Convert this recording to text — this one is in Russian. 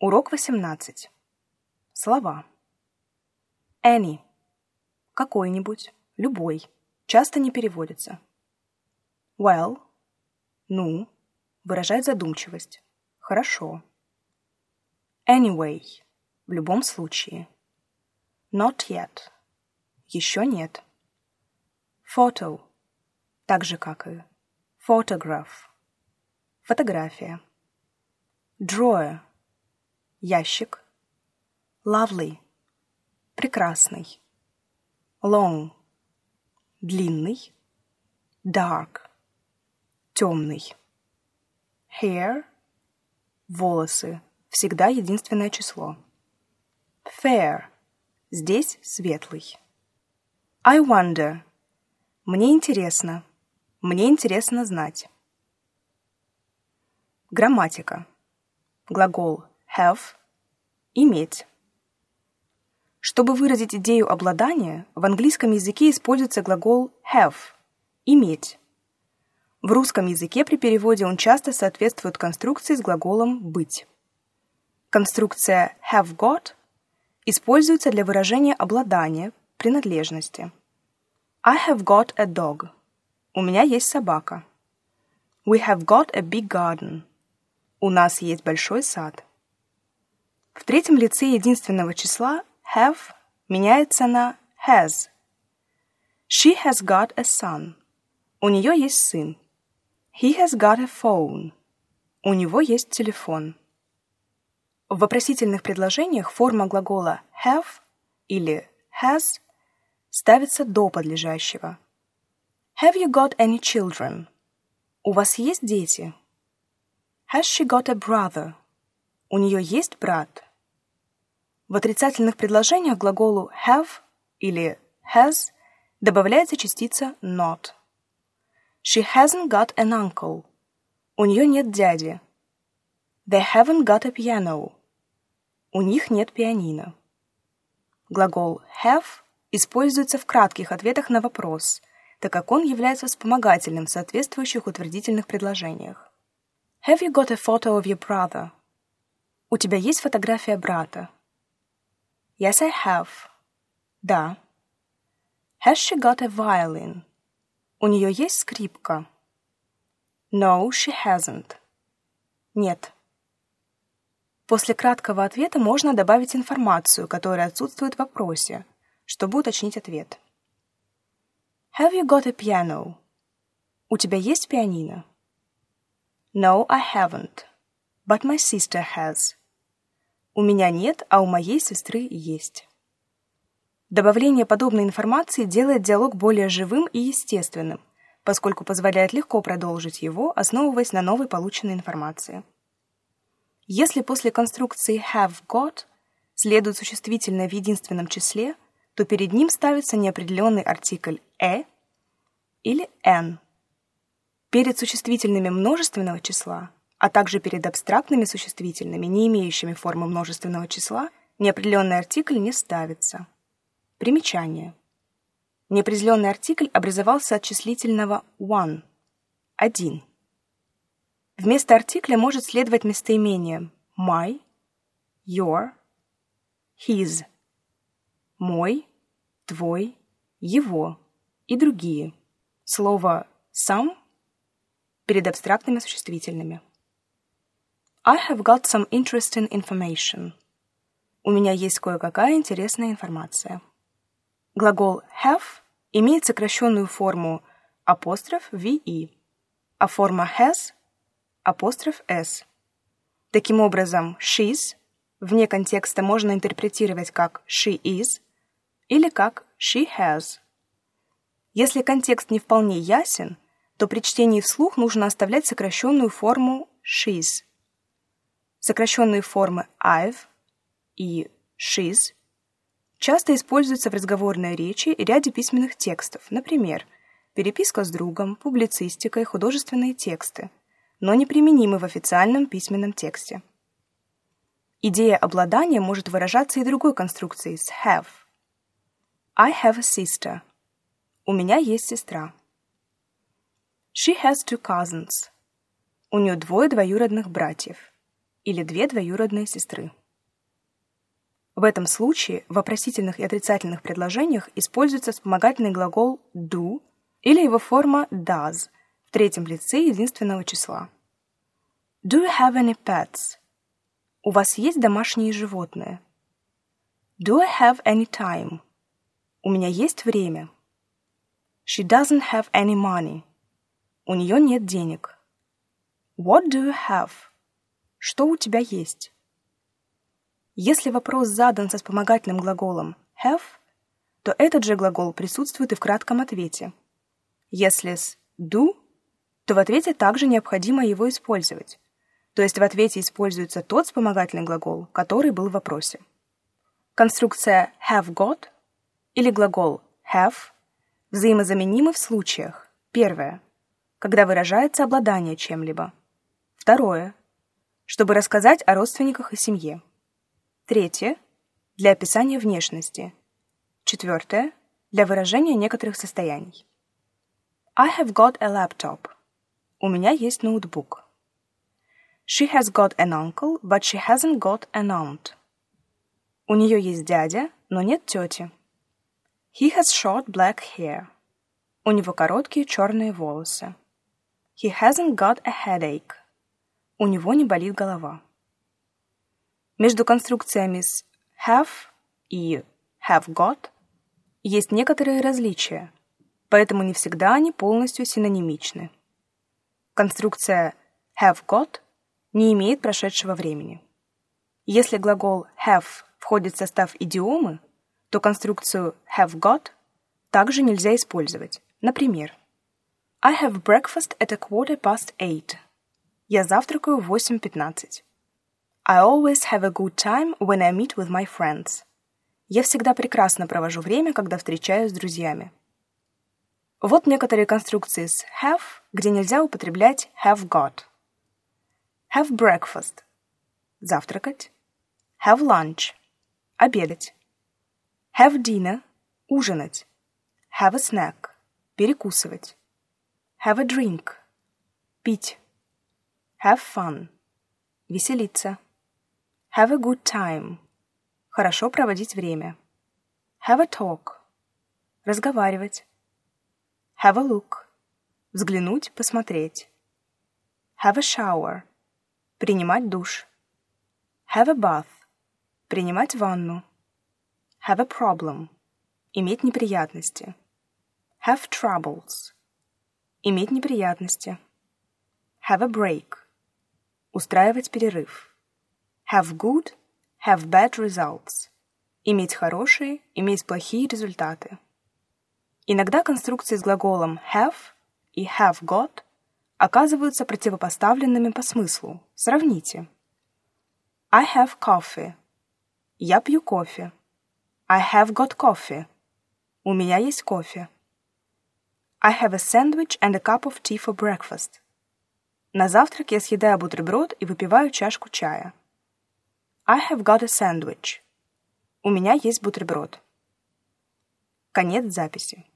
Урок 18. Слова. Any. Какой-нибудь, любой. Часто не переводится. Well. Ну. Выражает задумчивость. Хорошо. Anyway. В любом случае. Not yet. Еще нет. Photo. Так же, как и photograph. Фотография. Drawer. Ящик. Lovely. Прекрасный. Long. Длинный. Dark. Темный. Hair. Волосы. Всегда единственное число. Fair. Здесь светлый. I wonder. Мне интересно. Мне интересно знать. Грамматика. Глагол have – иметь. Чтобы выразить идею обладания, в английском языке используется глагол have – иметь. В русском языке при переводе он часто соответствует конструкции с глаголом быть. Конструкция have got используется для выражения обладания, принадлежности. I have got a dog. У меня есть собака. We have got a big garden. У нас есть большой сад. В третьем лице единственного числа have меняется на has. She has got a son. У нее есть сын. He has got a phone. У него есть телефон. В вопросительных предложениях форма глагола have или has ставится до подлежащего. Have you got any children? У вас есть дети? Has she got a brother? У нее есть брат? В отрицательных предложениях глаголу have или has добавляется частица not. She hasn't got an uncle. У нее нет дяди. They haven't got a piano. У них нет пианино. Глагол have используется в кратких ответах на вопрос, так как он является вспомогательным в соответствующих утвердительных предложениях. Have you got a photo of your brother? У тебя есть фотография брата? Yes, I have. Да. Has she got a violin? У нее есть скрипка? No, she hasn't. Нет. После краткого ответа можно добавить информацию, которая отсутствует в вопросе, чтобы уточнить ответ. Have you got a piano? У тебя есть пианино? No, I haven't. But my sister has. У меня нет, а у моей сестры есть. Добавление подобной информации делает диалог более живым и естественным, поскольку позволяет легко продолжить его, основываясь на новой полученной информации. Если после конструкции have got следует существительное в единственном числе, то перед ним ставится неопределенный артикль или an. Перед существительными множественного числа, а также перед абстрактными существительными, не имеющими формы множественного числа, неопределенный артикль не ставится. Примечание. Неопределенный артикль образовался от числительного one – один. Вместо артикля может следовать местоимение my, your, his, мой, твой, его и другие. Слово some перед абстрактными существительными. I have got some interesting information. У меня есть кое-какая интересная информация. Глагол have имеет сокращенную форму ve, а форма has s. Таким образом, she's вне контекста можно интерпретировать как she is или как she has. Если контекст не вполне ясен, то при чтении вслух нужно оставлять сокращенную форму she's. Сокращенные формы I've и she's часто используются в разговорной речи и ряде письменных текстов, например, переписка с другом, публицистика и художественные тексты, но неприменимы в официальном письменном тексте. Идея обладания может выражаться и другой конструкцией с have. I have a sister. У меня есть сестра. She has two cousins. У нее двое двоюродных братьев. или две двоюродные сестры. В этом случае в вопросительных и отрицательных предложениях используется вспомогательный глагол do или его форма does в третьем лице единственного числа. Do you have any pets? У вас есть домашние животные? Do I have any time? У меня есть время. She doesn't have any money. У нее нет денег. What do you have? Что у тебя есть? Если вопрос задан со вспомогательным глаголом have, то этот же глагол присутствует и в кратком ответе. Если с do, то в ответе также необходимо его использовать. То есть в ответе используется тот вспомогательный глагол, который был в вопросе. Конструкция have got или глагол have взаимозаменимы в случаях. Первое. Когда выражается обладание чем-либо. Второе. Чтобы рассказать о родственниках и семье. Третье. Для описания внешности. Четвертое. Для выражения некоторых состояний. I have got a laptop. У меня есть ноутбук. She has got an uncle, but she hasn't got an aunt. У нее есть дядя, но нет тети. He has short black hair. У него короткие черные волосы. He hasn't got a headache. У него не болит голова. Между конструкциями с have и have got есть некоторые различия, поэтому не всегда они полностью синонимичны. Конструкция have got не имеет прошедшего времени. Если глагол have входит в состав идиомы, то конструкцию have got также нельзя использовать. Например, I have breakfast at 8:15. Я завтракаю в 8:15. I always have a good time when I meet with my friends. Я всегда прекрасно провожу время, когда встречаюсь с друзьями. Вот некоторые конструкции с have, где нельзя употреблять have got. Have breakfast – завтракать. Have lunch – обедать. Have dinner – ужинать. Have a snack – перекусывать. Have a drink – пить. Have fun – веселиться. Have a good time – хорошо проводить время. Have a talk – разговаривать. Have a look – взглянуть, посмотреть. Have a shower – принимать душ. Have a bath – принимать ванну. Have a problem – иметь неприятности. Have troubles – иметь неприятности. Have a break – устраивать перерыв. Have good – have bad results – иметь хорошие, иметь плохие результаты. Иногда конструкции с глаголом have и have got оказываются противопоставленными по смыслу. Сравните. I have coffee. Я пью кофе. I have got coffee. У меня есть кофе. I have a sandwich and a cup of tea for breakfast. На завтрак я съедаю бутерброд и выпиваю чашку чая. I have got a sandwich. У меня есть бутерброд. Конец записи.